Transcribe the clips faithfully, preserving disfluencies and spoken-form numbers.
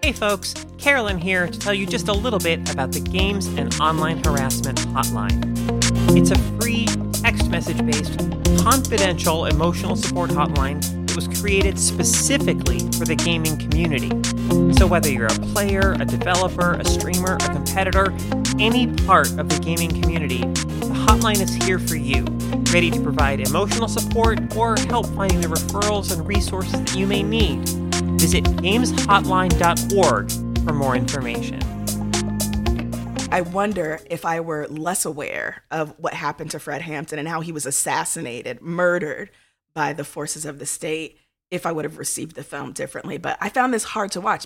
Hey folks, Carolyn here to tell you just a little bit about the Games and Online Harassment Hotline. It's a free, text message-based, confidential emotional support hotline that was created specifically for the gaming community. So whether you're a player, a developer, a streamer, a competitor, any part of the gaming community, the hotline is here for you, ready to provide emotional support or help finding the referrals and resources that you may need. Visit games hotline dot org for more information. I wonder if I were less aware of what happened to Fred Hampton and how he was assassinated, murdered by the forces of the state, if I would have received the film differently. But I found this hard to watch.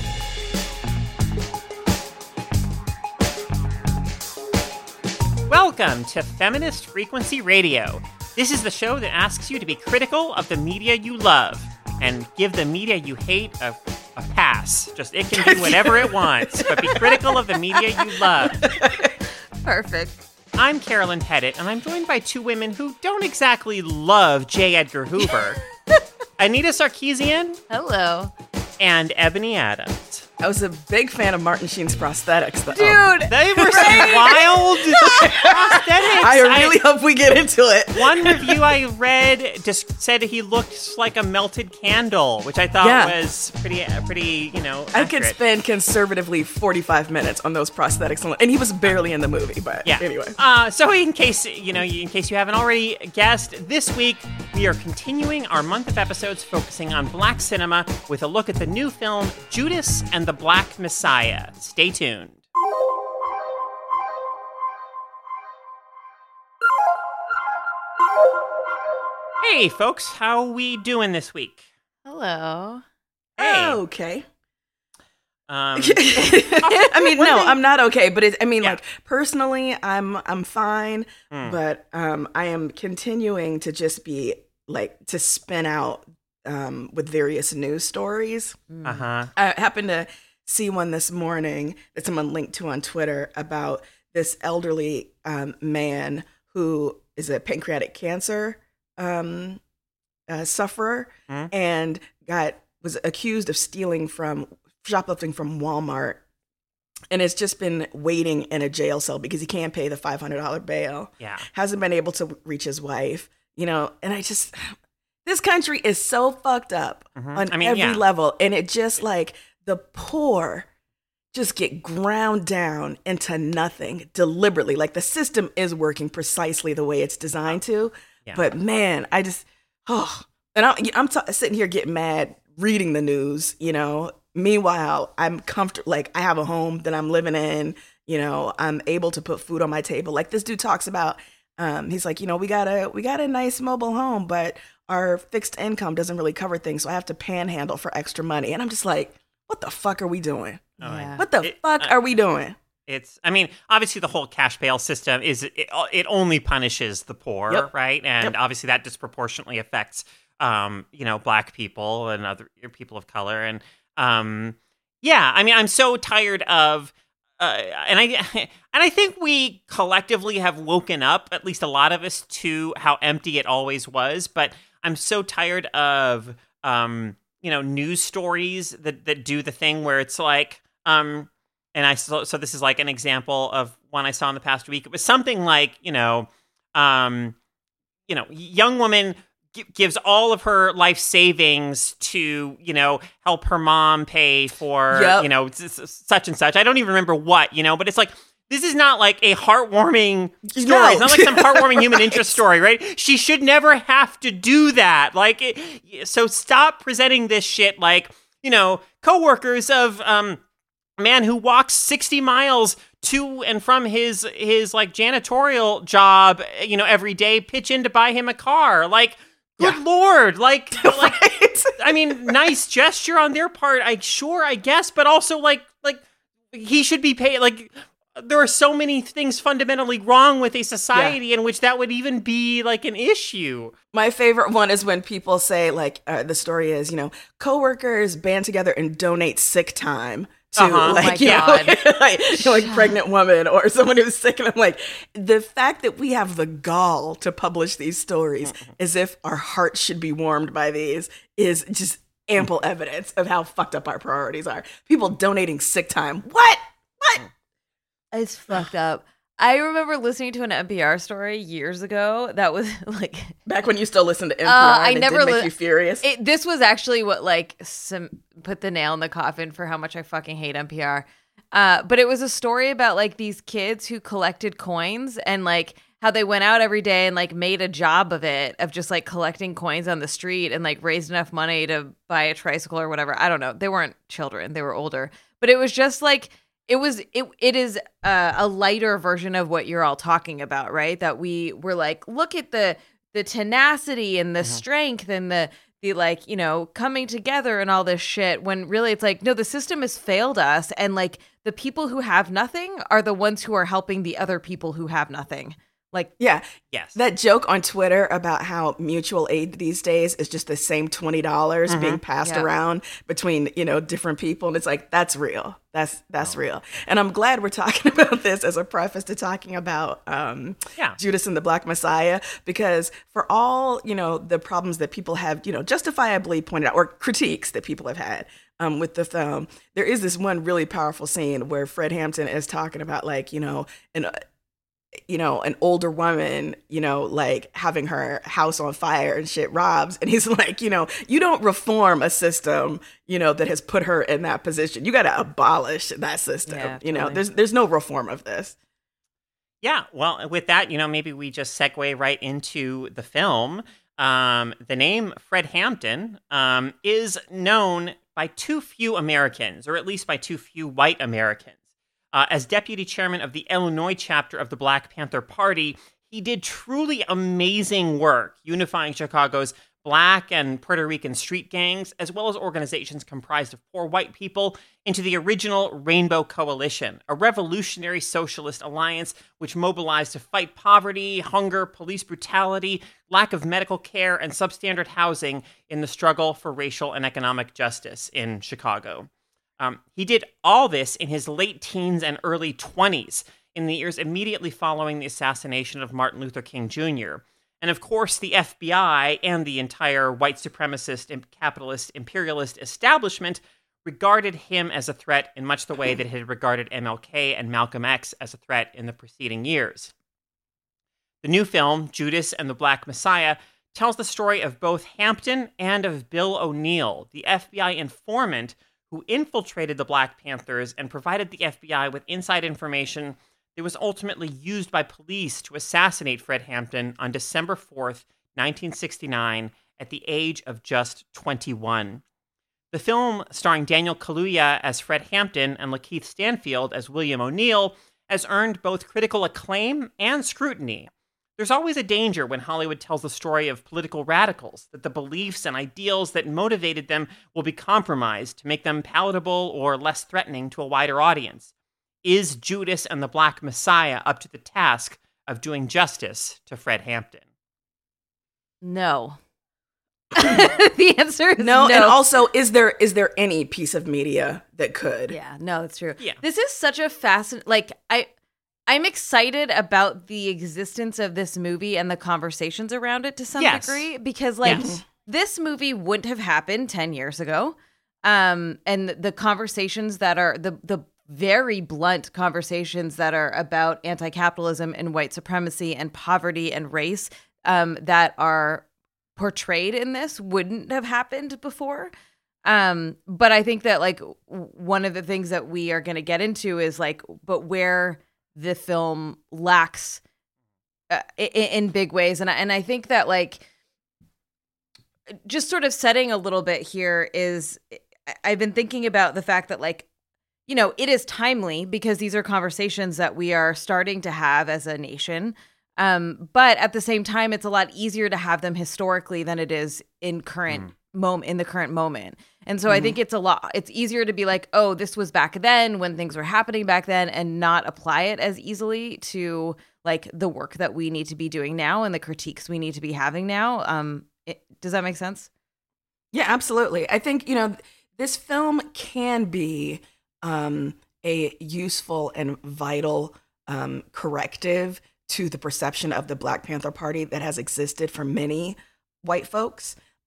Welcome to Feminist Frequency Radio. This is the show that asks you to be critical of the media you love and give the media you hate a, a pass. Just, it can do whatever it wants, but be critical of the media you love. Perfect. I'm Carolyn Pettit, and I'm joined by two women who don't exactly love J. Edgar Hoover. Anita Sarkeesian. Hello. And Ebony Adams. I was a big fan of Martin Sheen's prosthetics, though. Dude! They were some wild prosthetics. I really I, hope we get into it. One review I read just said he looked like a melted candle, which I thought yeah. was pretty, pretty, you know, I accurate. could spend conservatively forty-five minutes on those prosthetics alone. And he was barely in the movie, but yeah. anyway. Uh, so in case, you know, in case you haven't already guessed, this week we are continuing our month of episodes focusing on Black cinema with a look at the new film Judas and the Black Messiah. Stay tuned. Hey, folks, how we doing this week? Hello. Hey. Okay. Um, I mean, no, I'm not okay, but it, I mean, yeah. like, personally, I'm I'm fine, mm. but um, I am continuing to just be, like, to spin out um, with various news stories. Uh-huh. I happened to see one this morning that someone linked to on Twitter about this elderly um, man who is a pancreatic cancer um, uh, sufferer mm. and got was accused of stealing from shoplifting from Walmart, and has just been waiting in a jail cell because he can't pay the five hundred dollars bail. Yeah, hasn't been able to reach his wife. You know, and I just this country is so fucked up mm-hmm. on I mean, every yeah. level, and it just like. The poor just get ground down into nothing deliberately. Like the system is working precisely the way it's designed to. Yeah. But man, I just, oh, and I'm, I'm t- sitting here getting mad reading the news, you know. Meanwhile, I'm comfortable, like I have a home that I'm living in, you know, I'm able to put food on my table. Like this dude talks about, um, he's like, you know, we got a, we got a nice mobile home, but our fixed income doesn't really cover things. So I have to panhandle for extra money. And I'm just like, what the fuck are we doing? Yeah. What the it, fuck uh, are we doing? It's, I mean, obviously the whole cash bail system is, it, it only punishes the poor, yep. right? And yep. obviously that disproportionately affects, um, you know, Black people and other people of color. And, um, yeah, I mean, I'm so tired of, uh, and I, and I think we collectively have woken up, at least a lot of us, to how empty it always was. But I'm so tired of, um, you know, news stories that, that do the thing where it's like, um, and I, so, so this is like an example of one I saw in the past week. It was something like, you know, um, you know, young woman g- gives all of her life savings to, you know, help her mom pay for, yep. you know, s- s- such and such. I don't even remember what, you know, but it's like, this is not like a heartwarming story. No. It's not like some heartwarming human interest story, right? She should never have to do that. Like, it, so stop presenting this shit like, you know, coworkers of um, a man who walks sixty miles to and from his his like janitorial job, you know, every day, pitch in to buy him a car. Like, good yeah. Lord, like, like, I mean, nice gesture on their part. I sure, I guess, but also like, like he should be paid. Like, there are so many things fundamentally wrong with a society yeah. in which that would even be like an issue. My favorite one is when people say like, uh, the story is, you know, coworkers band together and donate sick time to uh-huh. like, oh my you God. know, like, you know, like pregnant woman or someone who's sick. And I'm like, the fact that we have the gall to publish these stories mm-hmm. as if our hearts should be warmed by these is just ample evidence of how fucked up our priorities are. People donating sick time. What? What? It's fucked up. I remember listening to an N P R story years ago that was like back when you still listened to N P R. Uh, I and never it did make li- you furious. It, this was actually what like some put the nail in the coffin for how much I fucking hate N P R. Uh, but it was a story about like these kids who collected coins and like how they went out every day and like made a job of it, of just like collecting coins on the street and like raised enough money to buy a tricycle or whatever. I don't know. They weren't children. They were older. But it was just like, it was, it, it is uh, a lighter version of what you're all talking about, right? That we were like, look at the, the tenacity and the mm-hmm. strength and the, the like, you know, coming together and all this shit, when really it's like, no, the system has failed us. And like the people who have nothing are the ones who are helping the other people who have nothing. Like, yeah. Yes. That joke on Twitter about how mutual aid these days is just the same twenty dollars mm-hmm. being passed yeah. around between, you know, different people. And it's like, that's real. That's that's oh. real. And I'm glad we're talking about this as a preface to talking about um, yeah. Judas and the Black Messiah, because for all, you know, the problems that people have, you know, justifiably pointed out, or critiques that people have had um, with the film, there is this one really powerful scene where Fred Hampton is talking about, like, you know, an you know, an older woman, you know, like having her house on fire and shit robs. And he's like, you know, you don't reform a system, you know, that has put her in that position. You got to abolish that system. Yeah, you know, totally. there's there's no reform of this. Yeah. Well, with that, you know, maybe we just segue right into the film. Um, the name Fred Hampton um, is known by too few Americans, or at least by too few white Americans. Uh, as deputy chairman of the Illinois chapter of the Black Panther Party, he did truly amazing work unifying Chicago's Black and Puerto Rican street gangs, as well as organizations comprised of poor white people, into the original Rainbow Coalition, a revolutionary socialist alliance which mobilized to fight poverty, hunger, police brutality, lack of medical care, and substandard housing in the struggle for racial and economic justice in Chicago. Um, he did all this in his late teens and early twenties, in the years immediately following the assassination of Martin Luther King Junior And of course, the F B I and the entire white supremacist and capitalist imperialist establishment regarded him as a threat in much the way that it had regarded M L K and Malcolm X as a threat in the preceding years. The new film, Judas and the Black Messiah, tells the story of both Hampton and of Bill O'Neill, the F B I informant who infiltrated the Black Panthers and provided the F B I with inside information that was ultimately used by police to assassinate Fred Hampton on December fourth, nineteen sixty-nine, at the age of just twenty-one. The film, starring Daniel Kaluuya as Fred Hampton and Lakeith Stanfield as William O'Neill, has earned both critical acclaim and scrutiny. There's always a danger when Hollywood tells the story of political radicals, that the beliefs and ideals that motivated them will be compromised to make them palatable or less threatening to a wider audience. Is Judas and the Black Messiah up to the task of doing justice to Fred Hampton? No. The answer is no. no. And also, is there is there any piece of media that could? Yeah, no, that's true. Yeah. This is such a fascinating, like, I... I'm excited about the existence of this movie and the conversations around it to some yes. degree, because like yes. this movie wouldn't have happened ten years ago. Um, and the conversations that are the, the very blunt conversations that are about anti-capitalism and white supremacy and poverty and race um, that are portrayed in this wouldn't have happened before. Um, but I think that like one of the things that we are going to get into is like, but where the film lacks uh, in, in big ways. And I, and I think that like just sort of setting a little bit here is I've been thinking about the fact that like, you know, it is timely because these are conversations that we are starting to have as a nation. Um, but at the same time, it's a lot easier to have them historically than it is in current mm. moment, in the current moment. And so mm-hmm. I think it's a lot, it's easier to be like, oh, this was back then when things were happening back then, and not apply it as easily to like the work that we need to be doing now and the critiques we need to be having now. Um, it, does that make sense? Yeah, absolutely. I think, you know, this film can be um, a useful and vital um, corrective to the perception of the Black Panther Party that has existed for many white folks.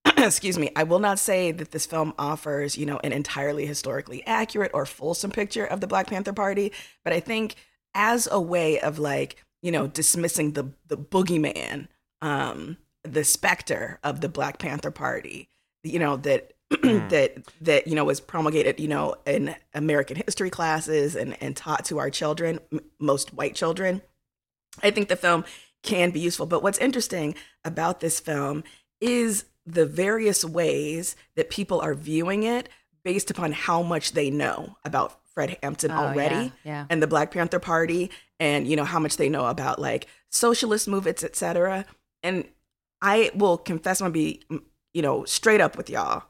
excuse me, I will not say that this film offers, you know, an entirely historically accurate or fulsome picture of the Black Panther Party, but I think as a way of like, you know, dismissing the the boogeyman, um, the specter of the Black Panther Party, you know, that mm. that that you know was promulgated, you know, in American history classes and and taught to our children, m- most white children. I think the film can be useful, but what's interesting about this film is the various ways that people are viewing it based upon how much they know about Fred Hampton oh, already yeah, yeah. and the Black Panther Party, and, you know, how much they know about like socialist movements, et cetera. And I will confess, I'm gonna be, you know, straight up with y'all.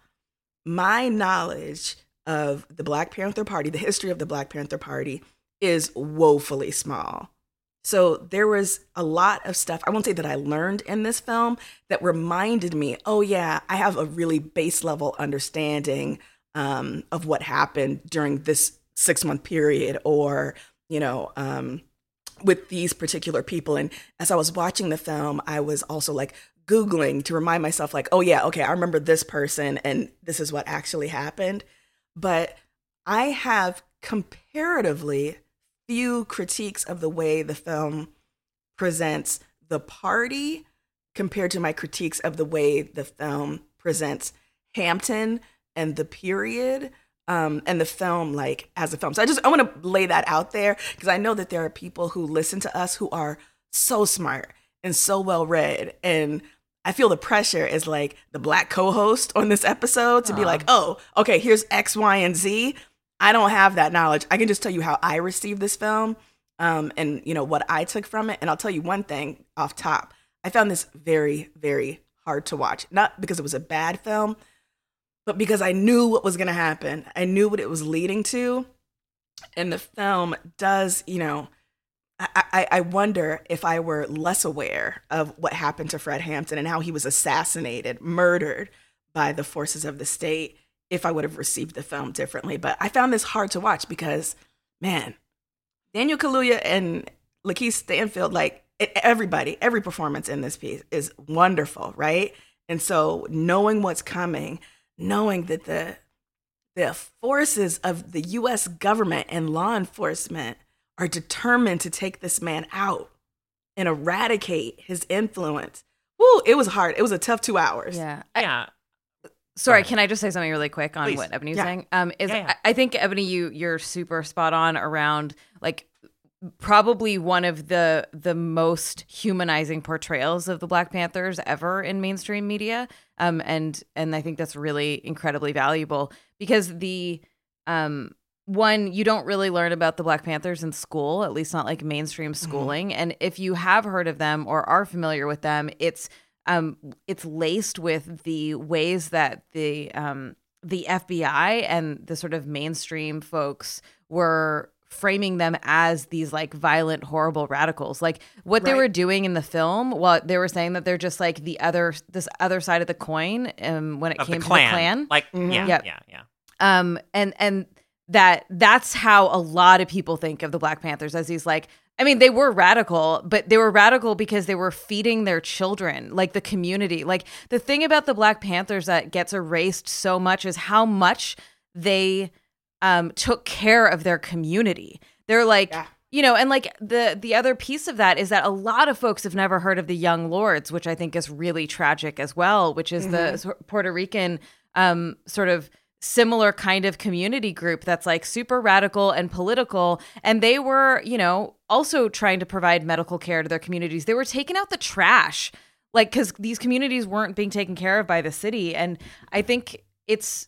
My knowledge of the Black Panther Party, the history of the Black Panther Party, is woefully small. So there was a lot of stuff, I won't say that I learned in this film, that reminded me, oh yeah, I have a really base level understanding um, of what happened during this six month period, or, you know, um, with these particular people. And as I was watching the film, I was also like Googling to remind myself like, oh yeah, okay, I remember this person and this is what actually happened. But I have comparatively few critiques of the way the film presents the party compared to my critiques of the way the film presents Hampton and the period, um, and the film like as a film. So I just I want to lay that out there because I know that there are people who listen to us who are so smart and so well read, and I feel the pressure as like the Black co-host on this episode to Aww. Be like, oh, okay, here's X, Y, and Z. I don't have that knowledge. I can just tell you how I received this film, um, and you know what I took from it. And I'll tell you one thing off top. I found this very, very hard to watch. Not because it was a bad film, but because I knew what was going to happen. I knew what it was leading to. And the film does, you know, I, I, I wonder if I were less aware of what happened to Fred Hampton and how he was assassinated, murdered by the forces of the state, if I would have received the film differently. But I found this hard to watch because, man, Daniel Kaluuya and Lakeith Stanfield, like everybody, every performance in this piece is wonderful, right? And so knowing what's coming, knowing that the the forces of the U S government and law enforcement are determined to take this man out and eradicate his influence. Woo, it was hard. It was a tough two hours. Yeah. Yeah. Sorry, can I just say something really quick on Please. what Ebony's Yeah. saying? Um, is Yeah, yeah. I I think Ebony, you you're super spot on around like probably one of the the most humanizing portrayals of the Black Panthers ever in mainstream media. Um, and and I think that's really incredibly valuable because the um one, you don't really learn about the Black Panthers in school, at least not like mainstream schooling. Mm-hmm. And if you have heard of them or are familiar with them, it's Um, it's laced with the ways that the um, the F B I and the sort of mainstream folks were framing them as these like violent, horrible radicals. Like what they Right. were doing in the film, well, they were saying that they're just like the other, this other side of the coin. Um, when it Of came the to Klan. the Klan, Like, yeah, Yep. yeah, yeah. um, and and that that's how a lot of people think of the Black Panthers, as these like, I mean, they were radical, but they were radical because they were feeding their children, like the community. Like the thing about the Black Panthers that gets erased so much is how much they um, took care of their community. They're like, Yeah. you know, and like the the other piece of that is that a lot of folks have never heard of the Young Lords, which I think is really tragic as well, which is Mm-hmm. the sor- Puerto Rican um, sort of similar kind of community group that's like super radical and political. And they were, you know, also trying to provide medical care to their communities. They were taking out the trash, like, because these communities weren't being taken care of by the city. And I think it's,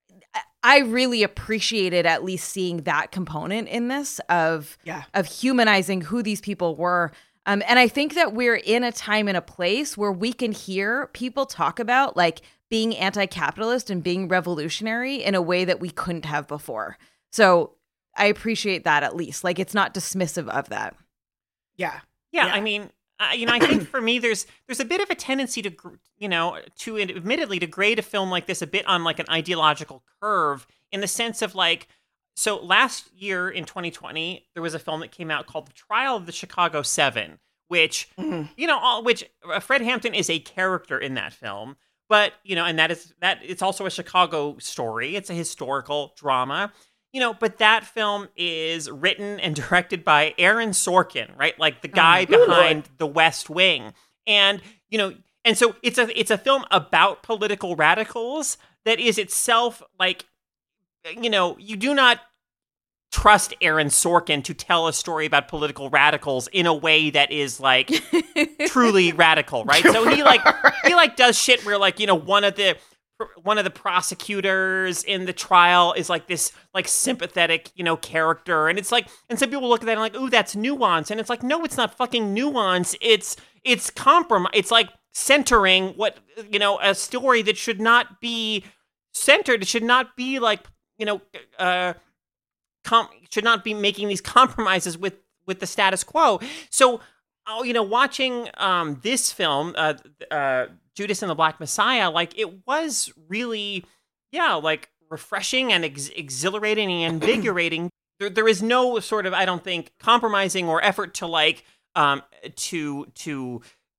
I really appreciated at least seeing that component in this of, Yeah. of humanizing who these people were. Um, and I think that we're in a time and a place where we can hear people talk about like being anti-capitalist and being revolutionary in a way that we couldn't have before. So I appreciate that at least. Like it's not dismissive of that. Yeah. Yeah, Yeah. I mean, uh, you know, I think for me, there's there's a bit of a tendency to, gr- you know, to admittedly to grade a film like this a bit on like an ideological curve in the sense of like, so last year in twenty twenty, there was a film that came out called The Trial of the Chicago Seven, which, Mhm. you know, all, which uh, Fred Hampton is a character in that film. but, you know, and that is that it's also a Chicago story. It's a historical drama, you know, but that film is written and directed by Aaron Sorkin, right? Like the guy oh behind The West Wing. And, you know, and so it's a it's a film about political radicals that is itself like, you know, you do not trust Aaron Sorkin to tell a story about political radicals in a way that is like truly radical, right? So he like he like does shit where like, you know, one of the one of the prosecutors in the trial is like this like sympathetic, you know, character, and it's like, and some people look at that and like, ooh, that's nuance, and it's like, no, it's not fucking nuance. It's it's compromise. It's like centering what, you know, a story that should not be centered. It should not be like, you know, uh. Com- should not be making these compromises with, with the status quo. So, oh, you know, watching um, this film, uh, uh, Judas and the Black Messiah, like it was really, yeah, like refreshing and ex- exhilarating and invigorating. there, there is no sort of, I don't think, compromising or effort to like um, to to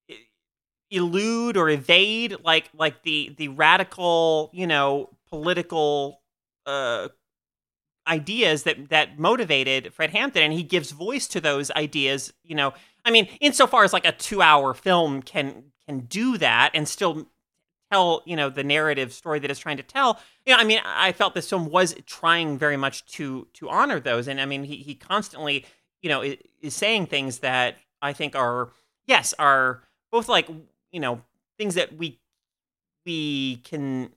elude or evade like like the the radical, you know, political. Uh, ideas that that motivated Fred Hampton, and he gives voice to those ideas, you know. I mean, insofar as like a two-hour film can can do that and still tell, you know, the narrative story that it's trying to tell. You know, I mean, I felt this film was trying very much to to honor those, and I mean, he he constantly, you know, is, is saying things that I think are yes are both like, you know, things that we we can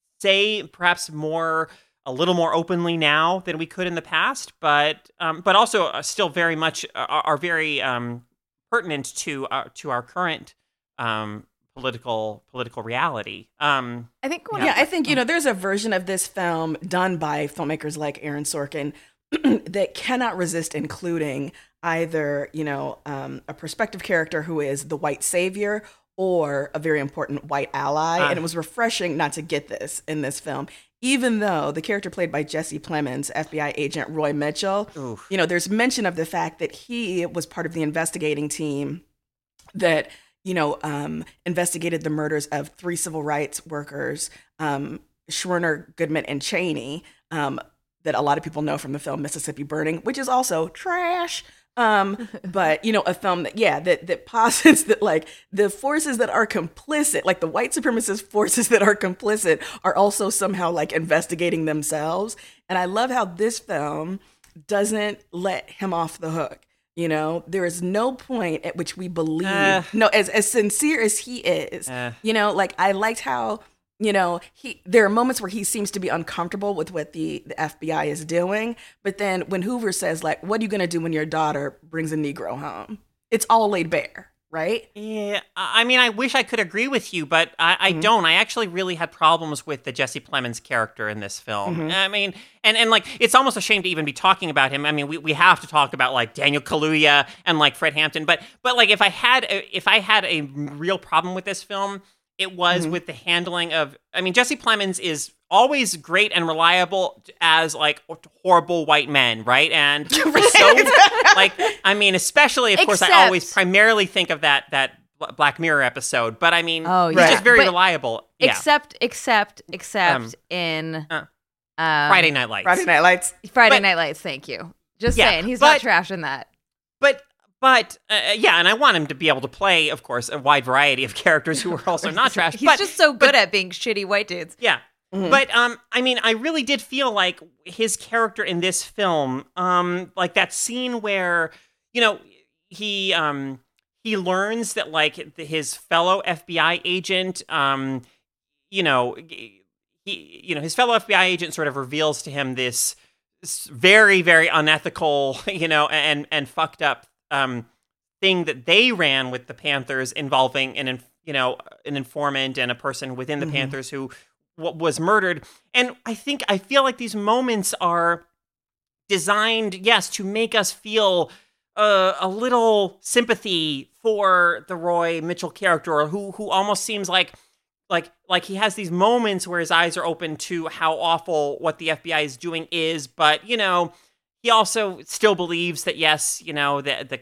say perhaps more. A little more openly now than we could in the past, but um, but also uh, still very much are, are very um, pertinent to our, to our current um, political political reality. Um, I think, yeah. yeah, I think you know, there's a version of this film done by filmmakers like Aaron Sorkin that cannot resist including either, you know, um, a prospective character who is the white savior or a very important white ally, uh, and it was refreshing not to get this in this film. Even though the character played by Jesse Plemons, F B I agent Roy Mitchell, oof. you know, there's mention of the fact that he was part of the investigating team that, you know, um, investigated the murders of three civil rights workers, um, Schwerner, Goodman, and Cheney, um, that a lot of people know from the film Mississippi Burning, which is also trash. Um, but, you know, a film that, yeah, that, that posits that, like, the forces that are complicit, like the white supremacist forces that are complicit are also somehow, like, investigating themselves. And I love how this film doesn't let him off the hook. You know, there is no point at which we believe, uh, no, as, as sincere as he is, uh, you know, like, I liked how, you know, he. There are moments where he seems to be uncomfortable with what the, the F B I is doing. But then when Hoover says, like, what are you going to do when your daughter brings a Negro home? It's all laid bare, right? Yeah. I mean, I wish I could agree with you, but I, I mm-hmm. don't. I actually really had problems with the Jesse Plemons character in this film. Mm-hmm. I mean, and, and like, it's almost a shame to even be talking about him. I mean, we, we have to talk about, like, Daniel Kaluuya and, like, Fred Hampton. But, but like, if I had a, if I had a real problem with this film, it was mm-hmm. with the handling of, I mean, Jesse Plemons is always great and reliable as, like, horrible white men, right? And so, like, I mean, especially, of course, Except, I always primarily think of that that Black Mirror episode, but I mean, oh, he's yeah. just very but reliable. Yeah. Except, except, except um, in uh, um, Friday Night Lights. Friday Night Lights. Friday but, Night Lights, thank you. Just yeah, saying, he's but, not trash in that. But But, uh, yeah, and I want him to be able to play, of course, a wide variety of characters who are also not trash. He's but, just so good but, at being shitty white dudes. Yeah. Mm-hmm. But, um, I mean, I really did feel like his character in this film, um, like that scene where, you know, he um, he learns that, like, his fellow F B I agent, um, you know, he, you know, his fellow F B I agent sort of reveals to him this very, very unethical, you know, and, and fucked up Um, thing that they ran with the Panthers involving an, you know, an informant and a person within the mm-hmm. Panthers who w- was murdered. And I think, I feel like these moments are designed, yes, to make us feel uh, a little sympathy for the Roy Mitchell character, who who almost seems like like like he has these moments where his eyes are open to how awful what the F B I is doing is, but, you know, he also still believes that, yes, you know, the the the,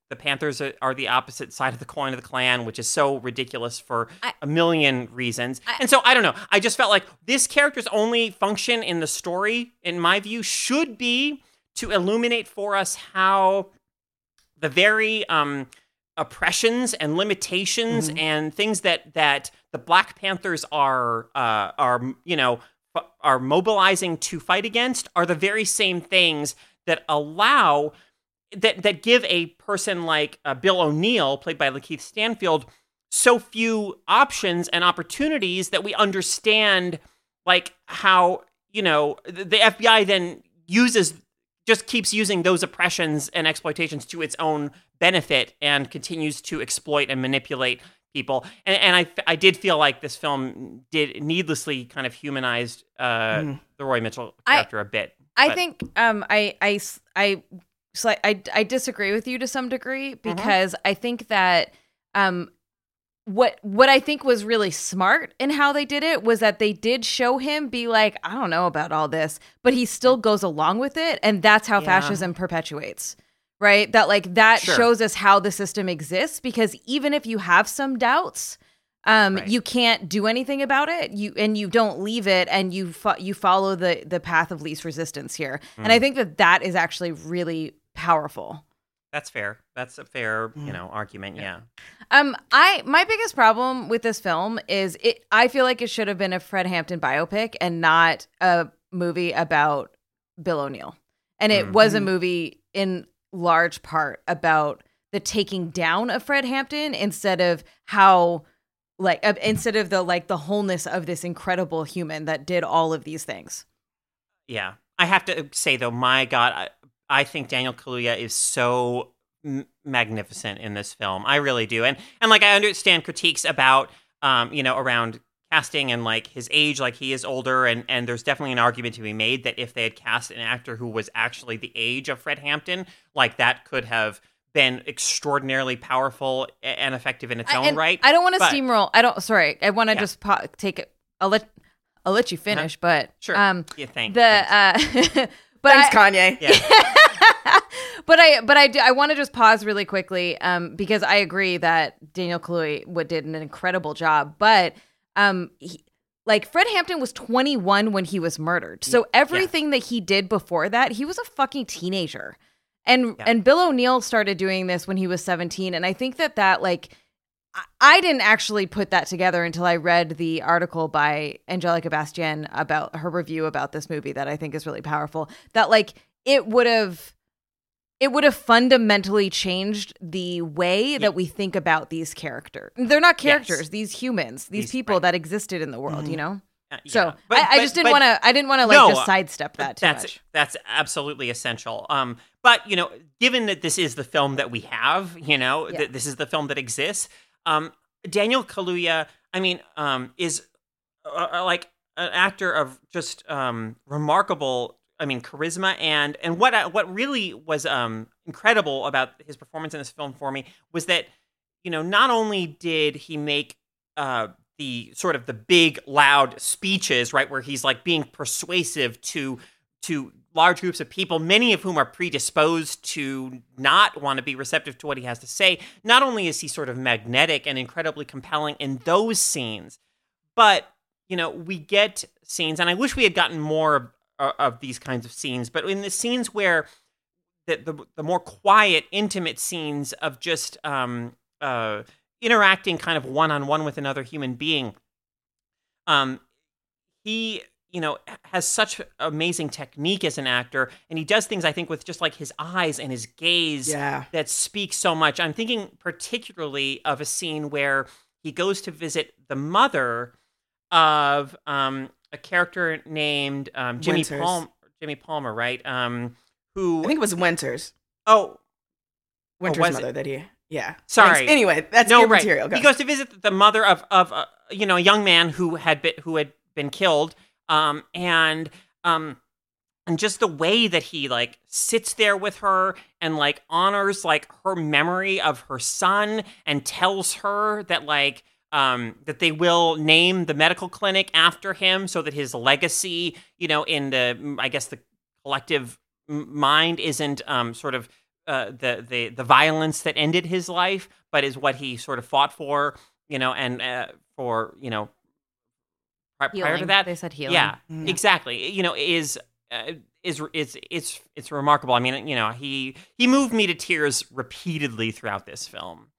the Panthers are, are the opposite side of the coin of the Klan, which is so ridiculous for I, a million reasons. I, and so I don't know. I just felt like this character's only function in the story, in my view, should be to illuminate for us how the very um, oppressions and limitations mm-hmm. and things that that the Black Panthers are uh, are you know are mobilizing to fight against are the very same things that allow. That that give a person like uh, Bill O'Neill, played by Lakeith Stanfield, so few options and opportunities that we understand, like how, you know, the F B I then uses, just keeps using those oppressions and exploitations to its own benefit and continues to exploit and manipulate people. And, and I, I did feel like this film did needlessly kind of humanized uh, mm. the Roy Mitchell character I, a bit. I but. think um, I, I, I, So I, I disagree with you to some degree because mm-hmm. I think that um, what what I think was really smart in how they did it was that they did show him be like, I don't know about all this, but he still goes along with it. And that's how yeah. fascism perpetuates, right? That like that sure. shows us how the system exists, because even if you have some doubts, um, right. you can't do anything about it. You and you don't leave it, and you fo- you follow the the path of least resistance here. Mm. And I think that that is actually really powerful. That's fair. That's a fair, you know, argument. Yeah. Um, I my biggest problem with this film is it. I feel like it should have been a Fred Hampton biopic and not a movie about Bill O'Neill. And it mm-hmm. was a movie in large part about the taking down of Fred Hampton instead of how, like, uh, instead of the like the wholeness of this incredible human that did all of these things. Yeah, I have to say though, my God. I, I think Daniel Kaluuya is so m- magnificent in this film. I really do. And, and like, I understand critiques about, um, you know, around casting and like his age, like he is older. And, and there's definitely an argument to be made that if they had cast an actor who was actually the age of Fred Hampton, like that could have been extraordinarily powerful and effective in its own and right. I don't want to steamroll. I don't, sorry. I want to yeah. just po- take it. I'll let, I'll let you finish, uh-huh. but sure. Um, yeah, thanks. The, thanks. uh, But Thanks, I, Kanye. Yeah. but I, but I, do, I want to just pause really quickly, um, because I agree that Daniel Kaluuya did an incredible job. But, um, he, like Fred Hampton was twenty-one when he was murdered, so everything yeah. that he did before that, he was a fucking teenager, and yeah. and Bill O'Neill started doing this when he was seventeen, and I think that that like. I didn't actually put that together until I read the article by Angelica Bastien about her review about this movie that I think is really powerful. That like it would have, it would have fundamentally changed the way yeah. that we think about these characters. They're not characters; yes. these humans, these, these people right. that existed in the world. Mm-hmm. You know. Uh, yeah. So but, I, I but, just didn't want to. I didn't want to like no, just sidestep that too that's, much. That's absolutely essential. Um, but you know, given that this is the film that we have, you know, yeah. th- this is the film that exists. Um, Daniel Kaluuya, I mean, um, is uh, like an actor of just um, remarkable, I mean, charisma. And and what I, what really was um, incredible about his performance in this film for me was that, you know, not only did he make uh, the sort of the big, loud speeches, right, where he's like being persuasive to to large groups of people, many of whom are predisposed to not want to be receptive to what he has to say. Not only is he sort of magnetic and incredibly compelling in those scenes, but, you know, we get scenes, and I wish we had gotten more of, uh, of these kinds of scenes, but in the scenes where the the, the more quiet, intimate scenes of just um, uh, interacting kind of one-on-one with another human being, um, he... you know, has such amazing technique as an actor, and he does things, I think, with just like his eyes and his gaze yeah. that speak so much. I'm thinking particularly of a scene where he goes to visit the mother of um, a character named um, Jimmy Palmer. Jimmy Palmer, right? Um, who I think it was Winters. Oh, Winter's oh, mother it? that he. Yeah. Sorry. Thanks. Anyway, that's no, good right. material. Go. He goes to visit the mother of of uh, you know a young man who had been who had been killed. Um, and, um, and just the way that he like sits there with her and like honors like her memory of her son and tells her that like, um, that they will name the medical clinic after him so that his legacy, you know, in the, I guess the collective mind isn't, um, sort of, uh, the the the violence that ended his life, but is what he sort of fought for, you know, and uh, for you know pri- prior to that, they said healing. Yeah, Mm. exactly. You know, is uh, is it's it's it's remarkable. I mean, you know, he he moved me to tears repeatedly throughout this film.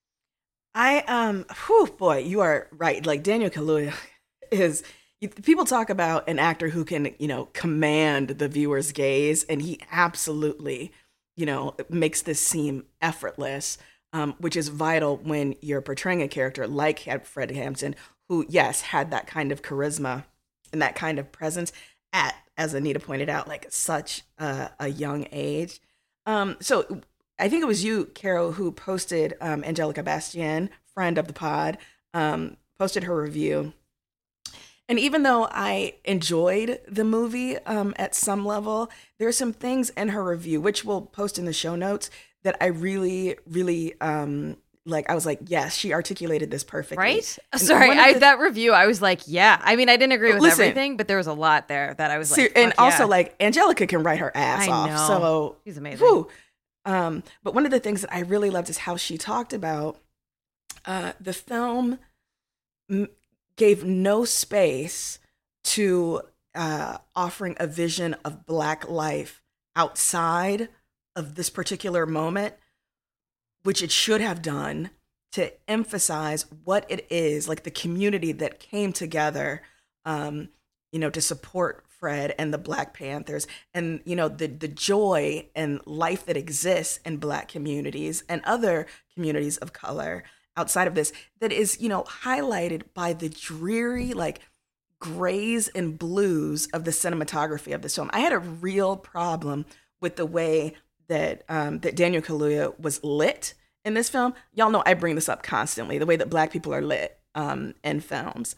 I um, whew, boy, you are right. Like Daniel Kaluuya is. People talk about an actor who can, you know, command the viewer's gaze, and he absolutely, you know, makes this seem effortless, um, which is vital when you're portraying a character like Fred Hampton, who, yes, had that kind of charisma and that kind of presence at, as Anita pointed out, like such a, a young age. Um, so I think it was you, Carol, who posted um, Angelica Bastien, friend of the pod, um, posted her review. And even though I enjoyed the movie um, at some level, there are some things in her review, which we'll post in the show notes, that I really, really um, like. I was like, yes, she articulated this perfectly. Right? And Sorry, one of I, the- that review, I was like, yeah. I mean, I didn't agree with Listen, everything, but there was a lot there that I was like, Ser- and fuck also yeah. like Angelica can write her ass I off. know. So She's amazing. whew. Um, but one of the things that I really loved is how she talked about uh, the film m- gave no space to uh, offering a vision of Black life outside of this particular moment, which it should have done to emphasize what it is, like the community that came together, um, you know, to support Fred and the Black Panthers, and, you know, the, the joy and life that exists in Black communities and other communities of color outside of this, that is, you know, highlighted by the dreary, like, grays and blues of the cinematography of this film. I had a real problem with the way that um, that Daniel Kaluuya was lit in this film. Y'all know I bring this up constantly, the way that Black people are lit um, in films.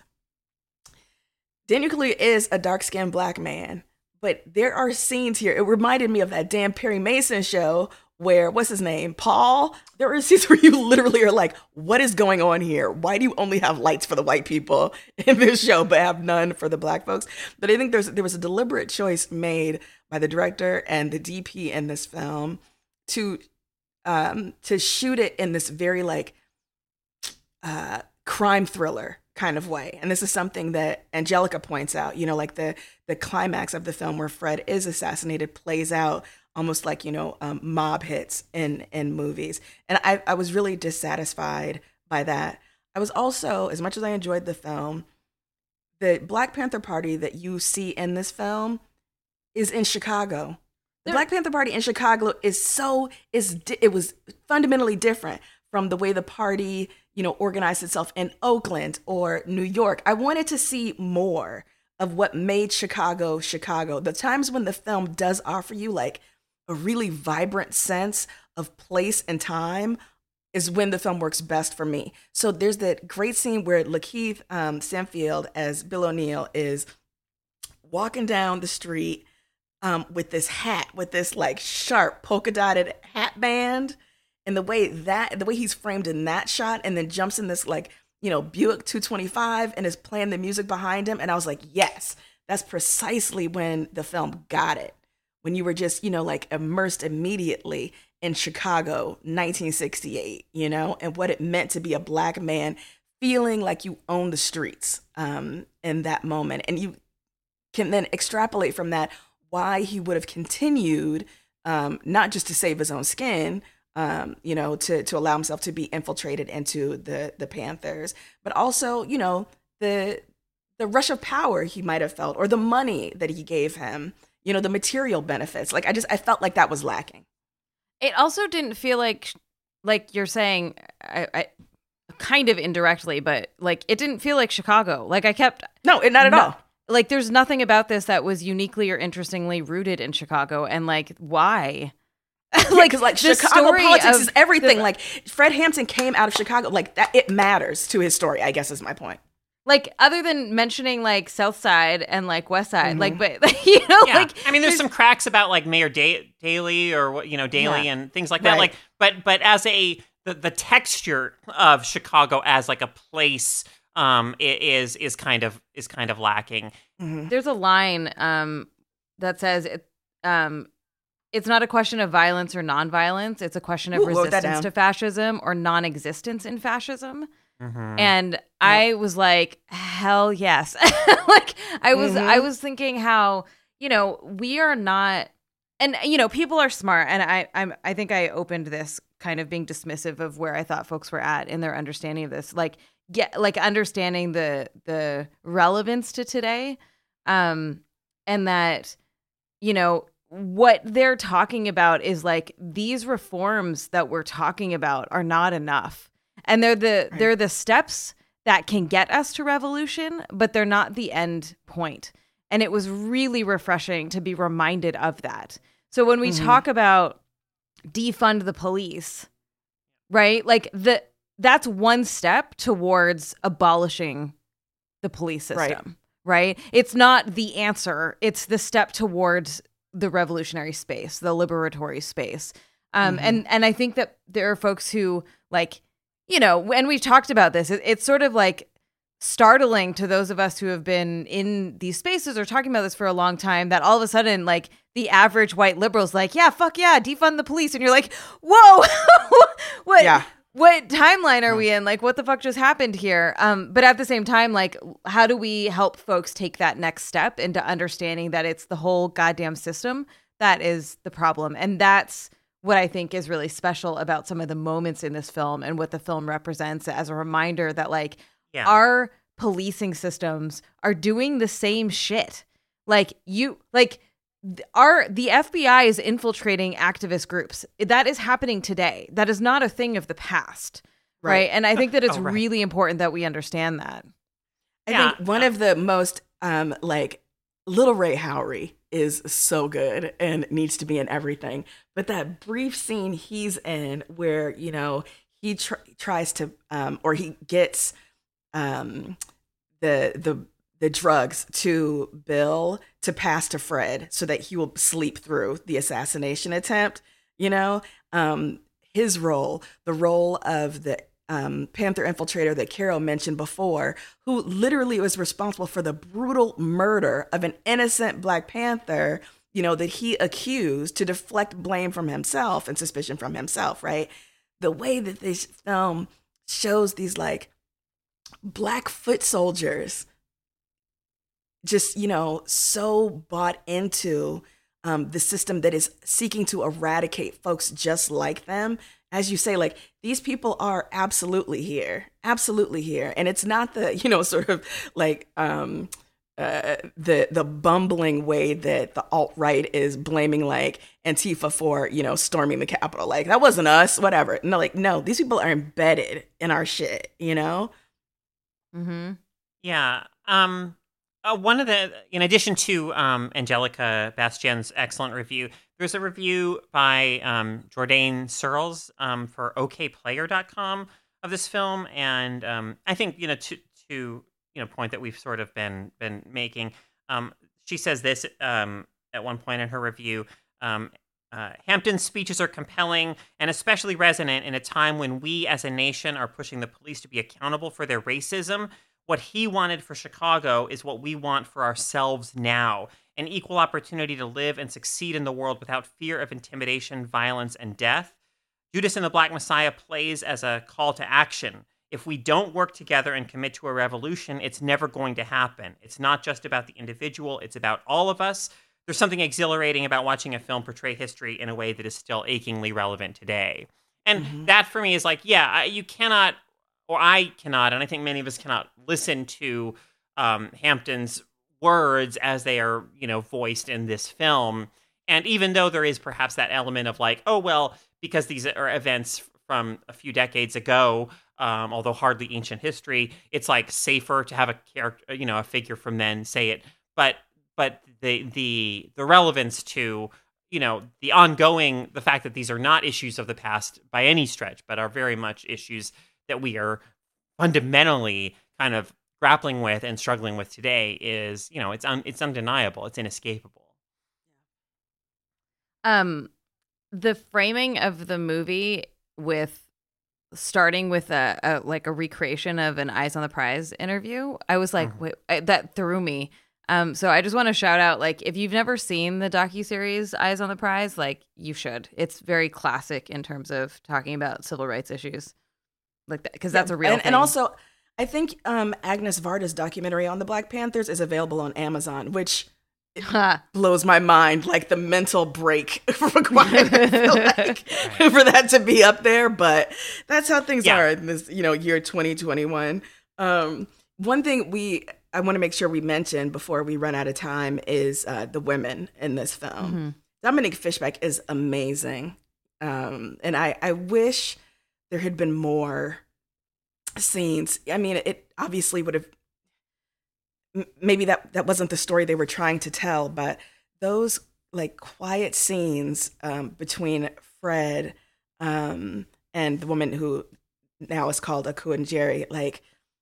Daniel Kaluuya is a dark-skinned Black man, but there are scenes here. It reminded me of that damn Perry Mason show where, what's his name, Paul? There are scenes where you literally are like, what is going on here? Why do you only have lights for the white people in this show but have none for the Black folks? But I think there's there was a deliberate choice made by the director and the D P in this film to um, to shoot it in this very like uh, crime thriller kind of way. And this is something that Angelica points out, you know, like the the climax of the film where Fred is assassinated plays out almost like, you know, um, mob hits in, in movies. And I, I was really dissatisfied by that. I was also, as much as I enjoyed the film, the Black Panther Party that you see in this film is in Chicago. The Black Panther Party in Chicago is so, is it was fundamentally different from the way the party, you know, organized itself in Oakland or New York. I wanted to see more of what made Chicago, Chicago. The times when the film does offer you like a really vibrant sense of place and time is when the film works best for me. So there's that great scene where Lakeith um, Stanfield as Bill O'Neill is walking down the street um, with this hat, with this like sharp polka dotted hat band. And the way that, the way he's framed in that shot, and then jumps in this like, you know, Buick two twenty-five and is playing the music behind him. And I was like, yes, that's precisely when the film got it. When you were just, you know, like immersed immediately in Chicago, nineteen sixty-eight, you know, and what it meant to be a Black man feeling like you own the streets um, in that moment. And you can then extrapolate from that why he would have continued, um, not just to save his own skin, um, you know, to, to allow himself to be infiltrated into the, the Panthers, but also, you know, the, the rush of power he might have felt, or the money that he gave him, you know, the material benefits. Like, I just, I felt like that was lacking. It also didn't feel like, like you're saying, I, I kind of indirectly, but like, it didn't feel like Chicago. Like I kept. No, it, not at no, all. Like there's nothing about this that was uniquely or interestingly rooted in Chicago. And like, why? like, yeah, like Chicago politics is everything. The, like Fred Hampton came out of Chicago. Like that, it matters to his story, I guess is my point. Like, other than mentioning, like, South Side and, like, West Side, mm-hmm. like, but, you know, yeah. like... I mean, there's, there's some cracks about, like, Mayor da- Daley or, you know, Daley yeah. and things like that. Right. Like, but but as a... The, the texture of Chicago as, like, a place um, is is kind of is kind of lacking. Mm-hmm. There's a line um, that says, um, it's not a question of violence or nonviolence. It's a question of Ooh, resistance to fascism or non-existence in fascism. Mm-hmm. And yep. I was like, hell yes. Like I was, mm-hmm. I was thinking how, you know, we are not, and you know, people are smart. And I, I'm, I think I opened this kind of being dismissive of where I thought folks were at in their understanding of this, like get, like understanding the, the relevance to today. Um, and that, you know, what they're talking about is like these reforms that we're talking about are not enough. And they're the right. they're the steps that can get us to revolution, but they're not the end point. And it was really refreshing to be reminded of that. So when we mm-hmm. talk about defund the police, right? Like the that's one step towards abolishing the police system, right? right? It's not the answer. It's the step towards the revolutionary space, the liberatory space. Um, mm-hmm. and, and I think that there are folks who like, you know, and we've talked about this, it, it's sort of like startling to those of us who have been in these spaces or talking about this for a long time that all of a sudden, like the average white liberal's like, yeah, fuck yeah, defund the police. And you're like, whoa, what, yeah. what timeline are we in? Like, what the fuck just happened here? Um, but at the same time, like, how do we help folks take that next step into understanding that it's the whole goddamn system that is the problem? And that's what I think is really special about some of the moments in this film and what the film represents as a reminder that, like, yeah. our policing systems are doing the same shit. Like, you, like, Our the F B I is infiltrating activist groups. That is happening today. That is not a thing of the past, right? right? And I think that it's oh, right. really important that we understand that. I yeah. think one of the most um, like Little Ray Howery is so good and needs to be in everything. But that brief scene he's in where, you know, he tr- tries to um, or he gets um, the the. the drugs to Bill to pass to Fred so that he will sleep through the assassination attempt, you know, um, his role, the role of the um, Panther infiltrator that Carol mentioned before, who literally was responsible for the brutal murder of an innocent Black Panther, you know, that he accused to deflect blame from himself and suspicion from himself, right? The way that this film shows these like Black foot soldiers just, you know, so bought into um, the system that is seeking to eradicate folks just like them. As you say, like, these people are absolutely here, absolutely here. And it's not the, you know, sort of like um, uh, the the bumbling way that the alt-right is blaming like Antifa for, you know, storming the Capitol. Like, that wasn't us, whatever. No, like, no, these people are embedded in our shit, you know? Mm-hmm. Yeah. Um, Uh, one of the, in addition to um, Angelica Bastien's excellent review, there's a review by um, Jordan Searles um, for O K Player dot com of this film, and um, I think, you know, to to you know point that we've sort of been been making. Um, she says this um, at one point in her review. Um, uh, Hampton's speeches are compelling and especially resonant in a time when we as a nation are pushing the police to be accountable for their racism. What he wanted for Chicago is what we want for ourselves now. An equal opportunity to live and succeed in the world without fear of intimidation, violence, and death. Judas and the Black Messiah plays as a call to action. If we don't work together and commit to a revolution, it's never going to happen. It's not just about the individual, it's about all of us. There's something exhilarating about watching a film portray history in a way that is still achingly relevant today. And mm-hmm. that for me is like, yeah, you cannot... or I cannot, and I think many of us cannot listen to um, Hampton's words as they are, you know, voiced in this film. And even though there is perhaps that element of like, oh, well, because these are events from a few decades ago, um, although hardly ancient history, it's like safer to have a character, you know, a figure from then say it. But but the the the relevance to, you know, the ongoing, the fact that these are not issues of the past by any stretch, but are very much issues that we are fundamentally kind of grappling with and struggling with today is, you know, it's un- it's undeniable. It's inescapable. Um, the framing of the movie with starting with a, a like a recreation of an Eyes on the Prize interview, I was like, mm-hmm. wait, I, that threw me. Um, so I just want to shout out, like, if you've never seen the docuseries Eyes on the Prize, like, you should. It's very classic in terms of talking about civil rights issues, like that, because that's yeah, a real and, thing. And also, I think um, Agnes Varda's documentary on the Black Panthers is available on Amazon, which blows my mind, like the mental break required I feel like, for that to be up there. But that's how things yeah. are in this, you know, year twenty twenty-one. Um, one thing we I want to make sure we mention before we run out of time is uh, the women in this film. Mm-hmm. Dominique Fishback is amazing, um, and I I wish there had been more scenes. I mean, it obviously would have. Maybe that, that wasn't the story they were trying to tell, but those like quiet scenes um, between Fred um, and the woman who now is called Aku Njeri, like,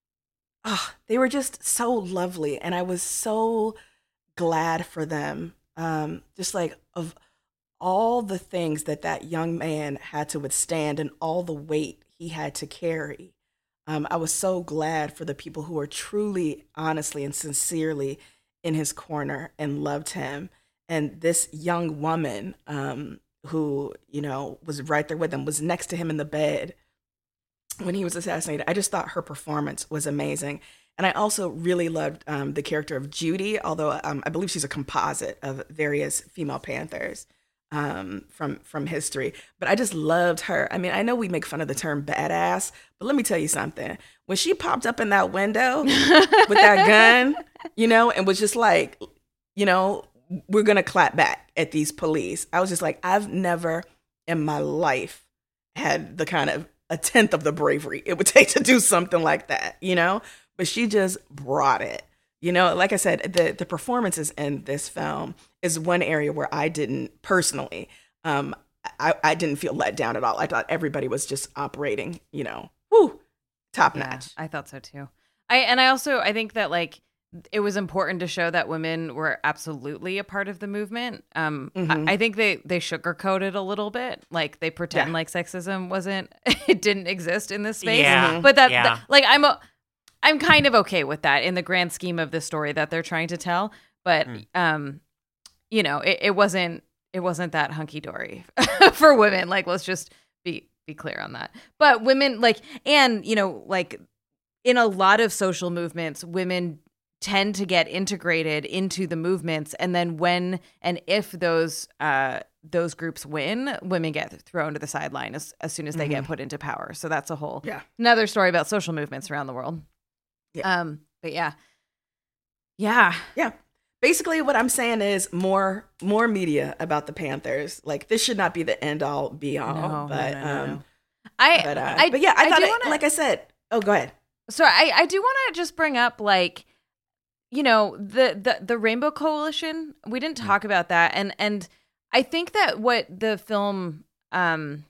oh, they were just so lovely. And I was so glad for them. Um, just like of all the things that that young man had to withstand and all the weight he had to carry. Um, I was so glad for the people who were truly, honestly, and sincerely in his corner and loved him. And this young woman um, who, you know, was right there with him, was next to him in the bed when he was assassinated. I just thought her performance was amazing. And I also really loved um, the character of Judy, although um, I believe she's a composite of various female Panthers um, from from history. But I just loved her. I mean, I know we make fun of the term badass, but let me tell you something. When she popped up in that window with that gun, you know, and was just like, you know, we're going to clap back at these police. I was just like, I've never in my life had the kind of a tenth of the bravery it would take to do something like that, you know, but she just brought it. You know, like I said, the, the performances in this film is one area where I didn't personally, um, I, I didn't feel let down at all. I thought everybody was just operating, you know, whoo, top yeah, notch. I thought so too. I and I also I think that like it was important to show that women were absolutely a part of the movement. Um, mm-hmm. I, I think they they sugarcoated a little bit, like they pretend yeah. like sexism wasn't, it didn't exist in this space. Yeah. But that, yeah. that like I'm a. I'm kind of okay with that in the grand scheme of the story that they're trying to tell, but mm. um, you know, it, it wasn't it wasn't that hunky dory for women. Like, let's just be be clear on that. But women, like, and you know, like in a lot of social movements, women tend to get integrated into the movements, and then when and if those uh those groups win, women get thrown to the sideline as as soon as they mm-hmm. get put into power. So that's a whole yeah. another story about social movements around the world. Yeah. Um, but yeah. Yeah. Yeah. Basically what I'm saying is more more media about the Panthers. Like this should not be the end all be all. No, but no, no, no, um no. I, but, uh, I but yeah, I, I thought it, wanna, like I said, oh go ahead. So I, I do want to just bring up like, you know, the, the the Rainbow Coalition. We didn't talk mm. about that. And and I think that what the film um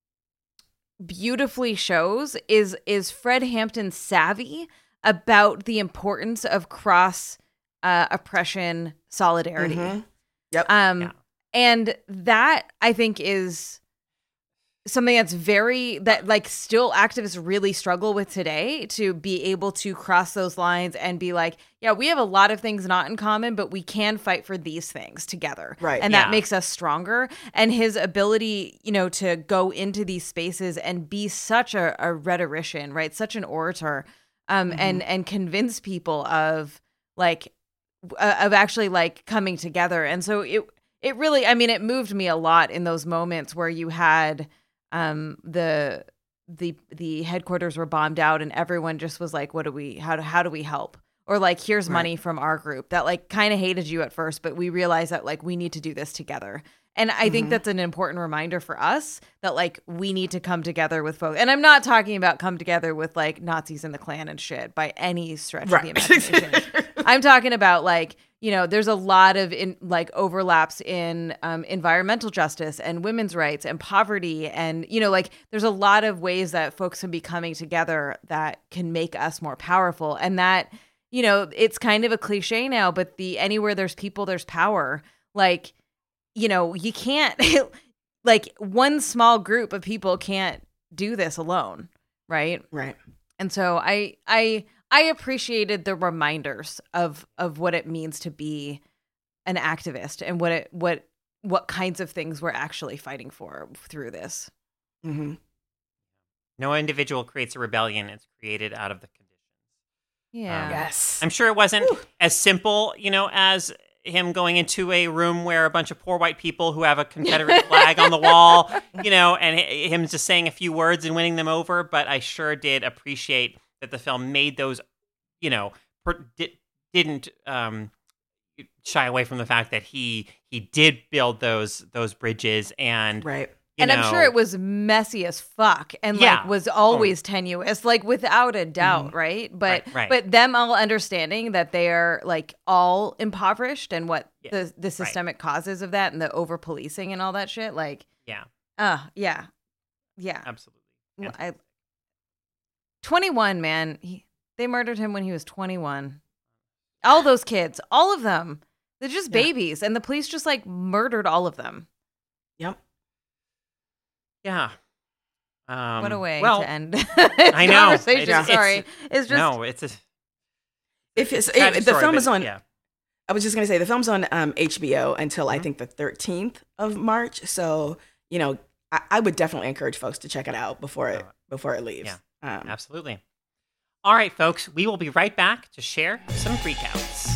beautifully shows is is Fred Hampton's savvy about the importance of cross uh, oppression solidarity. Mm-hmm. Yep. Um, yeah. And that I think is something that's very, that like still activists really struggle with today, to be able to cross those lines and be like, yeah, we have a lot of things not in common, but we can fight for these things together. Right. And yeah. that makes us stronger. And his ability, you know, to go into these spaces and be such a, a rhetorician, right? Such an orator. Um, mm-hmm. and, and convince people of like, uh, of actually like coming together. And so it, it really, I mean, it moved me a lot in those moments where you had, um, the, the, the headquarters were bombed out and everyone just was like, what do we, how do, how do we help? Or like, here's right. money from our group that like kind of hated you at first, but we realized that like, we need to do this together. And I mm-hmm. think that's an important reminder for us that like we need to come together with folks. And I'm not talking about come together with like Nazis in the Klan and shit by any stretch right. of the imagination. I'm talking about like, you know, there's a lot of in like overlaps in um, environmental justice and women's rights and poverty. And, you know, like there's a lot of ways that folks can be coming together that can make us more powerful. And that, you know, it's kind of a cliche now, but the anywhere there's people, there's power. Like, you know, you can't, like, one small group of people can't do this alone, right? Right. And so I, I, I appreciated the reminders of of what it means to be an activist and what it what what kinds of things we're actually fighting for through this. Mm-hmm. No individual creates a rebellion; it's created out of the conditions. Yeah. Um, yes. I'm sure it wasn't Whew. as simple, you know, as him going into a room where a bunch of poor white people who have a Confederate flag on the wall, you know, and him just saying a few words and winning them over. But I sure did appreciate that the film made those, you know, per, di- didn't um, shy away from the fact that he he did build those those bridges and right. You and know, I'm sure it was messy as fuck and Yeah. like was always tenuous, like without a doubt, Mm-hmm. right? But Right, right. but them all understanding that they are like all impoverished and what Yeah, the the systemic causes of that and the over policing and all that shit, like yeah, uh yeah. Yeah. absolutely. Well, Yeah. I twenty-one, man. He, they murdered him when he was twenty-one. All those kids, all of them. They're just Yeah. babies and the police just like murdered all of them. Yep. Yeah. Um, What a way well, to end I know. conversation. It's- Sorry. it's- It's, just no, it's a If it's it, tragic the story, film but is on. Yeah. I was just gonna say the film's on um, H B O until I Mhm. think the thirteenth of March. So you know, I, I would definitely encourage folks to check it out before it Oh, before it leaves. yeah. Um, Absolutely. All right, folks, we will be right back to share some freakouts.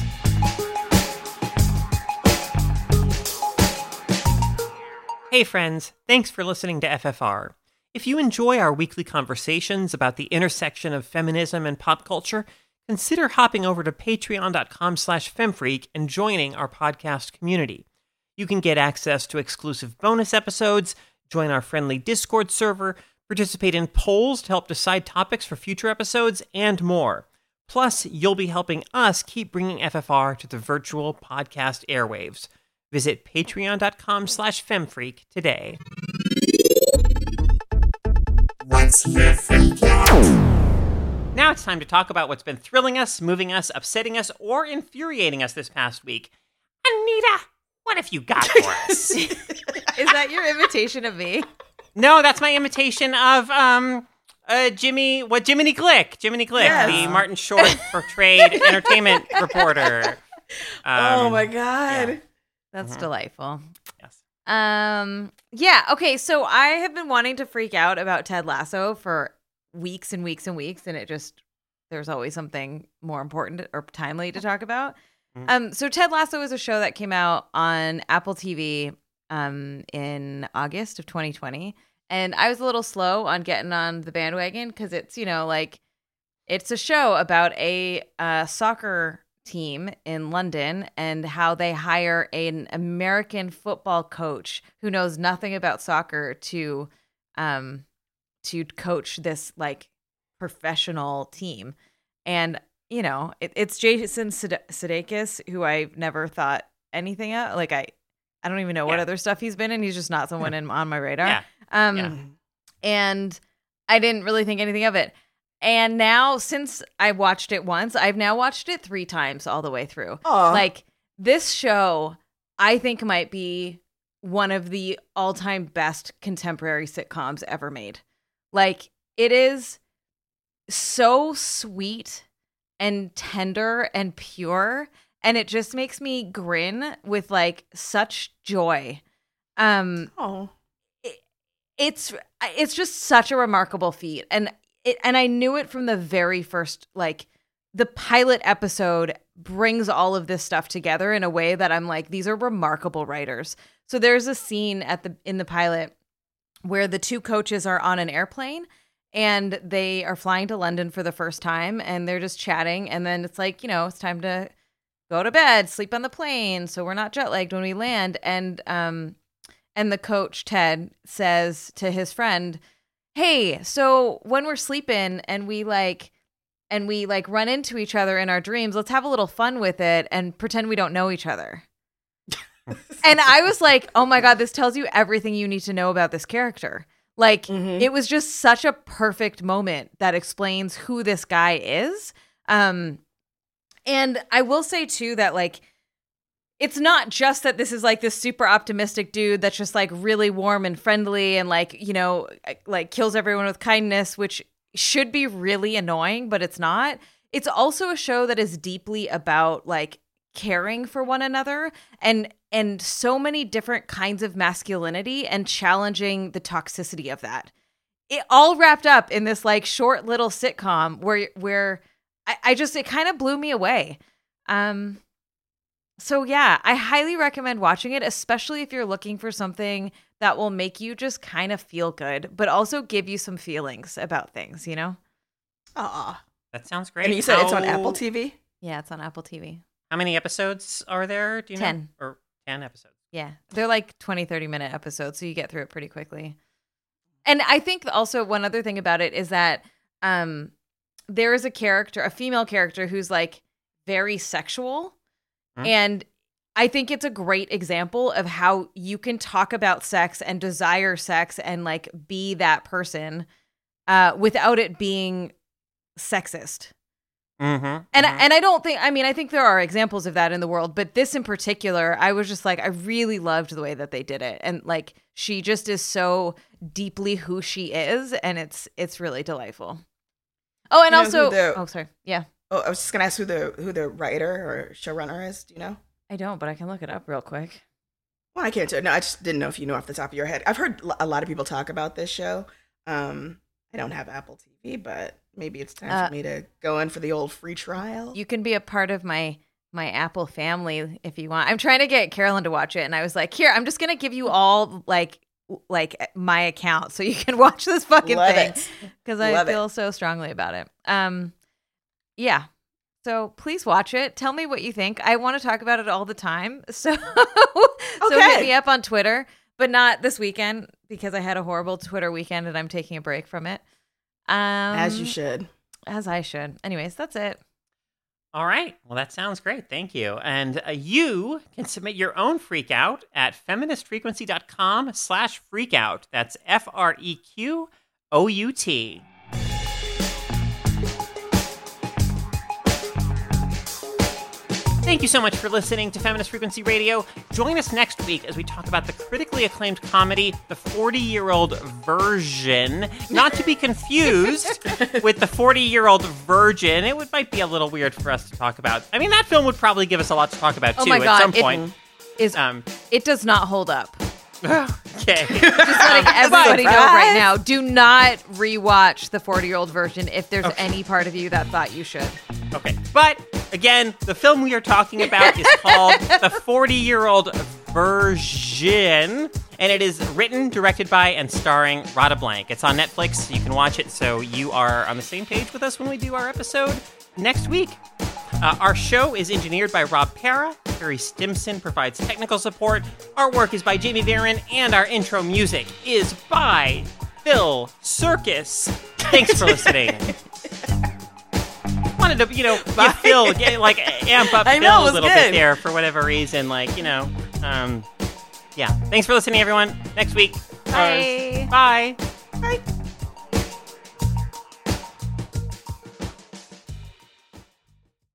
Hey, friends, thanks for listening to F F R. If you enjoy our weekly conversations about the intersection of feminism and pop culture, consider hopping over to patreon.com slash femfreak and joining our podcast community. You can get access to exclusive bonus episodes, join our friendly Discord server, participate in polls to help decide topics for future episodes, and more. Plus, you'll be helping us keep bringing F F R to the virtual podcast airwaves. Visit patreon.com slash femfreak today. What's your freak out? Now it's time to talk about what's been thrilling us, moving us, upsetting us, or infuriating us this past week. Anita, what have you got for us? Is that your imitation of me? No, that's my imitation of um uh Jimmy what Jiminy Glick. Jiminy Glick, Yes. the Martin Short portrayed entertainment reporter. Um, oh my god. yeah. That's Mhm. delightful. Yes. Um yeah, okay, so I have been wanting to freak out about Ted Lasso for weeks and weeks and weeks, and it just there's always something more important or timely to talk about. Mhm. Um so Ted Lasso is a show that came out on Apple T V um in August of twenty twenty, and I was a little slow on getting on the bandwagon because it's, you know, like it's a show about a uh, soccer team in London and how they hire an American football coach who knows nothing about soccer to um to coach this like professional team. And you know, it, it's Jason Sude- Sudeikis, who I've never thought anything of. Like I I don't even know what Yeah. other stuff he's been in. He's just not someone in, on my radar. Yeah. Um Yeah. and I didn't really think anything of it. And now, since I watched it once, I've now watched it three times all the way through. Aw. Like, this show, I think, might be one of the all-time best contemporary sitcoms ever made. Like, it is so sweet and tender and pure, and it just makes me grin with, like, such joy. Um, Oh. it's it's just such a remarkable feat, and it and I knew it from the very first. Like, the pilot episode brings all of this stuff together in a way that I'm like, these are remarkable writers. So there's a scene at the in the pilot where the two coaches are on an airplane and they are flying to London for the first time, and they're just chatting, and then it's like, you know, it's time to go to bed, sleep on the plane so we're not jet lagged when we land. And um And the coach, Ted, says to his friend, hey, so when we're sleeping and we like and we like run into each other in our dreams, let's have a little fun with it and pretend we don't know each other. And I was like, oh my God, this tells you everything you need to know about this character. Like, Mhm. it was just such a perfect moment that explains who this guy is. Um, and I will say, too, that like, it's not just that this is like this super optimistic dude that's just like really warm and friendly and like, you know, like kills everyone with kindness, which should be really annoying, but it's not. it's also a show that is deeply about like caring for one another and and so many different kinds of masculinity and challenging the toxicity of that. It all wrapped up in this like short little sitcom where where I, I just it kind of blew me away. Um so yeah, I highly recommend watching it, especially if you're looking for something that will make you just kind of feel good, but also give you some feelings about things, you know? Aw. That sounds great. And you said How, it's on Apple T V? Yeah, it's on Apple T V. How many episodes are there? Do you ten. know? Or ten episodes. Yeah. They're like twenty, thirty minute episodes, so you get through it pretty quickly. And I think also one other thing about it is that um, there is a character, a female character who's like very sexual. Mm-hmm. And I think it's a great example of how you can talk about sex and desire sex and like be that person uh, without it being sexist. Mm-hmm, and mm-hmm. and I don't think I mean I think there are examples of that in the world, but this in particular, I was just like I really loved the way that they did it, and like she just is so deeply who she is, and it's it's really delightful. Oh, and You know also who the- oh sorry yeah Oh, I was just gonna ask who the who the writer or showrunner is. Do you know? I don't, but I can look it up real quick. Well, I can't. No, I just didn't know if you knew off the top of your head. I've heard a lot of people talk about this show. Um, I don't have Apple T V, but maybe it's time Uh, for me to go in for the old free trial. You can be a part of my my Apple family if you want. I'm trying to get Carolyn to watch it, and I was like, here, I'm just gonna give you all like like my account so you can watch this fucking Love thing it. because I Love feel it. so strongly about it. Um, yeah. So please watch it. Tell me what you think. I want to talk about it all the time. So so hit Okay. me up on Twitter, but not this weekend because I had a horrible Twitter weekend and I'm taking a break from it. Um, As you should. As I should. Anyways, that's it. All right. Well, that sounds great. Thank you. And uh, you can submit your own freak out at feministfrequency.com slash freakout. That's F R E Q O U T. Thank you so much for listening to Feminist Frequency Radio. Join us next week as we talk about the critically acclaimed comedy, The forty-Year-Old Virgin. Not to be confused with The forty-Year-Old Virgin. It would, might be a little weird for us to talk about. I mean, that film would probably give us a lot to talk about, too, Oh my at God, some it point. Is Um, it does not hold up. okay. Just letting everybody know right now. Do not rewatch the forty-year-old version if there's Okay. any part of you that thought you should. Okay. But, again, the film we are talking about is called The forty-Year-Old Virgin, and it is written, directed by, and starring Rada Blank. It's on Netflix. You can watch it so you are on the same page with us when we do our episode next week. Uh, our show is engineered by Rob Para. Harry Stimson provides technical support. Our work is by Jamie Varon, and our intro music is by Phil Circus. Thanks for listening. Wanted to, you know, give Phil, get, like, amp up I Phil know, it a was little good. bit there for whatever reason. Like, you know, um, yeah. Thanks for listening, everyone. Next week. Bye. Bye. Bye.